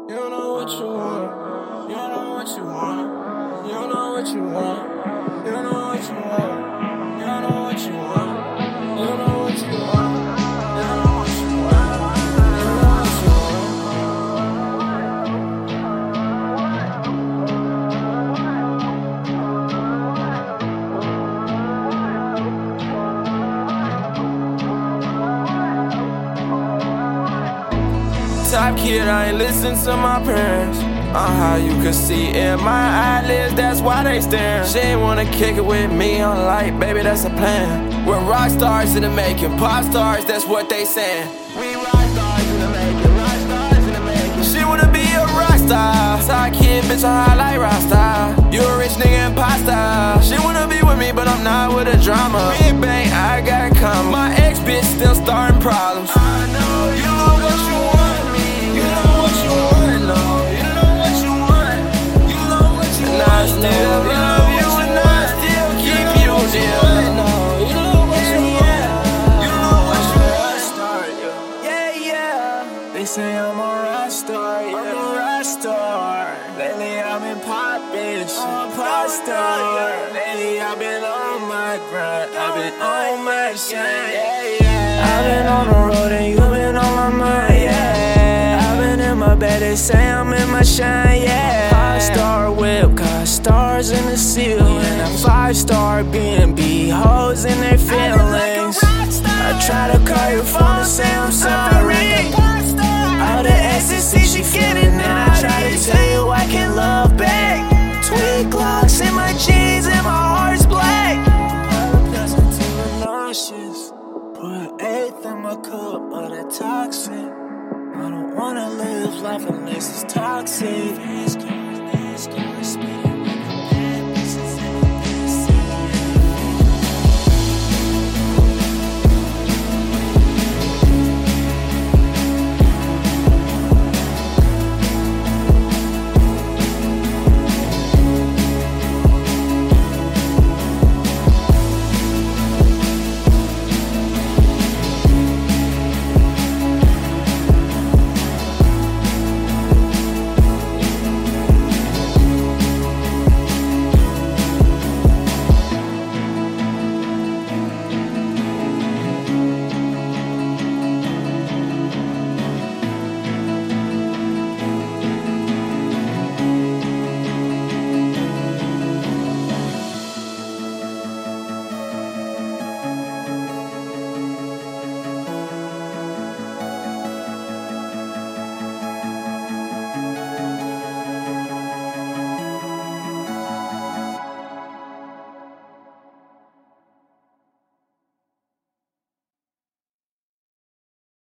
You don't know what you want. You don't know what you want. You don't know what you want. You don't know what you want. You don't know what you want. You don't know what you want. You don't know what you want. You don't know what you want. Top kid, I ain't listen to my parents. How you could see in my eyelids, that's why they staring. She ain't wanna kick it with me, I'm like, baby, that's a plan. We're rock stars in the making, pop stars, that's what they saying. We rock stars in the making, rock stars in the making. She wanna be a rock star. Top kid, bitch, I'm high like rock star. You a rich nigga imposter. She wanna be with me, but I'm not with the drama. Big bang, I got come. My ex bitch still starting problems. I know you know what you want. Still love you and I still keep you dear. You know what you want. You know what you want. Yeah, yeah. They say I'm a rock star. I'm a rock star. Lately I've been poppin'. I'm a pop star. Lately I've been on my grind. I've been on my shine. Yeah, yeah. I've been on the road and you've been on my mind. Yeah. I've been in my bed. They say I'm in my shine. Yeah. Pop star whip. Stars in the ceiling, a 5-star B&B, hoes in their feelings. I try to call your phone to say I'm sorry. All the ecstasy she getting, and I try to tell you I can love back. Twin clocks in my jeans and my heart's black. I'm pleasant to the nauseous. Put eighth in my cup, but it's toxic. I don't wanna live life unless it's toxic. These guys speak.